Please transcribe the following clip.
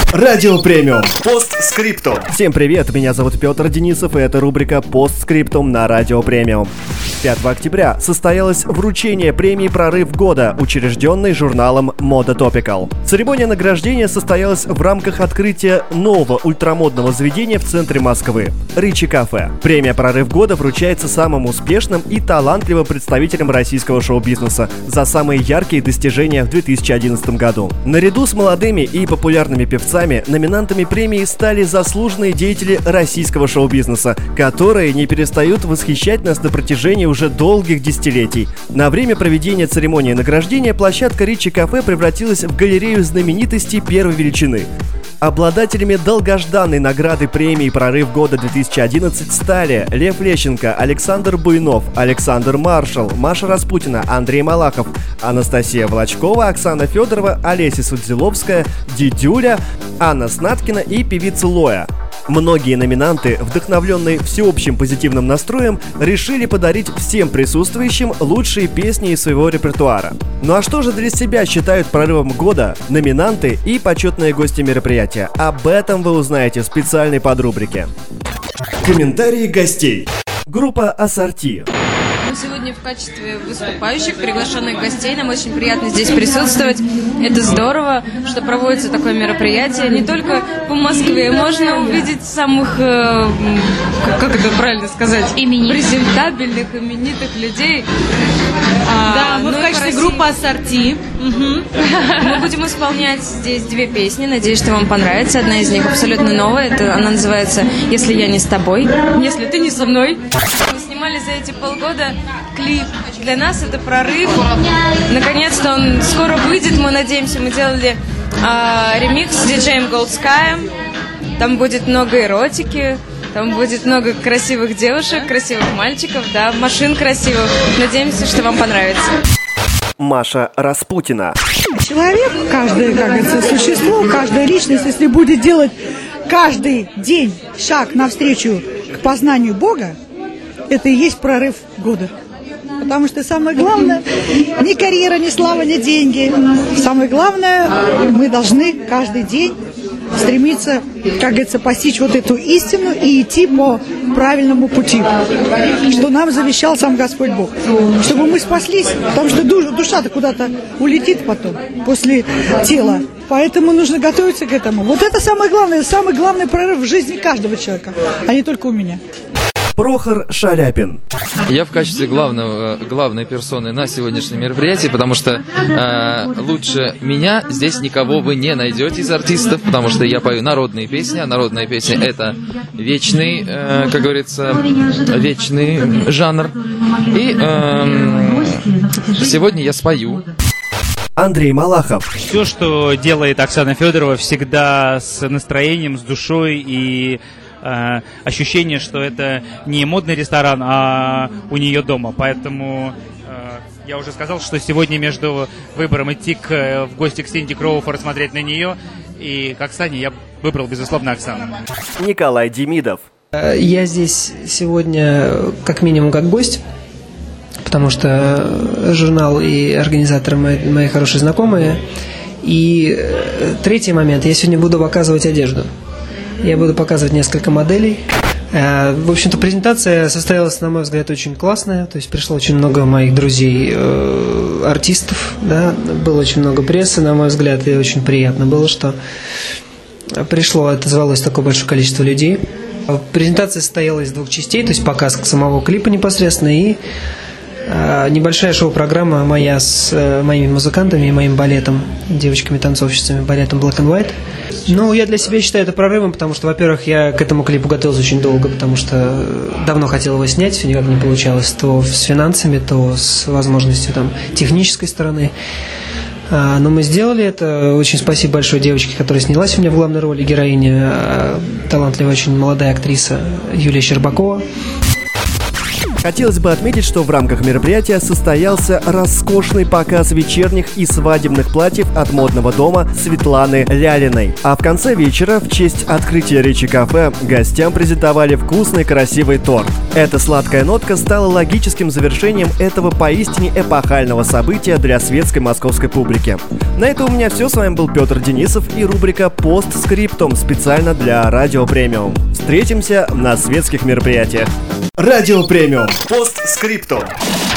Радио Премиум. Постскриптум. Всем привет, меня зовут Петр Денисов, и это рубрика Постскриптум на Радио Премиум. 5 октября состоялось вручение премии «Прорыв года», учрежденной журналом Moda Topical. Церемония награждения состоялась в рамках открытия нового ультрамодного заведения в центре Москвы – Ричи Кафе. Премия «Прорыв года» вручается самым успешным и талантливым представителям российского шоу-бизнеса за самые яркие достижения в 2011 году. Наряду с молодыми и популярными певцами, номинантами премии стали заслуженные деятели российского шоу-бизнеса, которые не перестают восхищать нас на протяжении уже долгих десятилетий. На время проведения церемонии награждения площадка Ричи Кафе превратилась в галерею знаменитостей первой величины. Обладателями долгожданной награды премии «Прорыв года 2011» стали Лев Лещенко, Александр Буйнов, Александр Маршал, Маша Распутина, Андрей Малахов, Анастасия Волочкова, Оксана Федорова, Олеся Судзиловская, Дидюля, Анна Снаткина и певица Лоя. Многие номинанты, вдохновленные всеобщим позитивным настроем, решили подарить всем присутствующим лучшие песни из своего репертуара. Ну а что же для себя считают прорывом года номинанты и почетные гости мероприятия? Об этом вы узнаете в специальной подрубрике. Комментарии гостей. Группа «Ассорти». Мы сегодня в качестве выступающих, приглашенных гостей, нам очень приятно здесь присутствовать. Это здорово, что проводится такое мероприятие. Не только по Москве можно увидеть самых, как это правильно сказать, презентабельных, именитых людей. Да, мы в качестве группы «Ассорти». Мы будем исполнять здесь 2 песни. Надеюсь, что вам понравится. Одна из них абсолютно новая. Она называется «Если я не с тобой», «Если ты не со мной». Мы снимали за эти полгода клип. Для нас это прорыв. Наконец-то он скоро выйдет, мы надеемся. Мы делали ремикс с диджеем Gold Sky. Там будет много эротики, там будет много красивых девушек, красивых мальчиков, да, машин красивых. Надеемся, что вам понравится. Маша Распутина. Человек, каждое, как говорится, существо, каждая личность, если будет делать каждый день шаг навстречу к познанию Бога, это и есть прорыв года. Потому что самое главное, ни карьера, ни слава, ни деньги. Самое главное, мы должны каждый день стремиться, как говорится, постичь вот эту истину и идти по правильному пути, что нам завещал сам Господь Бог. Чтобы мы спаслись, потому что душа-то куда-то улетит потом, после тела. Поэтому нужно готовиться к этому. Вот это самый главный прорыв в жизни каждого человека, а не только у меня. Прохор Шаляпин. Я в качестве главной персоны на сегодняшнем мероприятии, потому что лучше меня здесь никого вы не найдете из артистов, потому что я пою народные песни, а народная песня — это вечный, как говорится, вечный жанр. И сегодня я спою. Андрей Малахов. Все, что делает Оксана Федорова, всегда с настроением, с душой и ощущение, что это не модный ресторан, а у нее дома. Поэтому я уже сказал, что сегодня между выбором идти в гости к Синди Кроуфорд, смотреть на нее, и к Оксане я выбрал, безусловно, Оксану. Николай Демидов. Я здесь сегодня как минимум как гость, потому что журнал и организаторы мои хорошие знакомые. И третий момент, я сегодня буду показывать одежду. Я буду показывать несколько моделей. В общем-то, презентация состоялась, на мой взгляд, очень классная. То есть пришло очень много моих друзей, артистов, да? Было очень много прессы, на мой взгляд, и очень приятно было, что отозвалось такое большое количество людей. Презентация состояла из 2 частей, то есть показ самого клипа непосредственно и небольшая шоу-программа моя с моими музыкантами и моим балетом, девочками-танцовщицами, балетом Black and White. Ну, я для себя считаю это прорывом, потому что, во-первых, я к этому клипу готовился очень долго, потому что давно хотел его снять, все никак не получалось, то с финансами, то с возможностью там технической стороны. Но мы сделали это. Очень спасибо большое девочке, которая снялась у меня в главной роли, героиня, талантливая очень молодая актриса Юлия Щербакова. Хотелось бы отметить, что в рамках мероприятия состоялся роскошный показ вечерних и свадебных платьев от модного дома Светланы Лялиной. А в конце вечера, в честь открытия Ричи Кафе, гостям презентовали вкусный красивый торт. Эта сладкая нотка стала логическим завершением этого поистине эпохального события для светской московской публики. На этом у меня все. С вами был Петр Денисов и рубрика «Постскриптум» специально для Радио Премиум. Встретимся на светских мероприятиях. Радио Премиум. Постскриптум.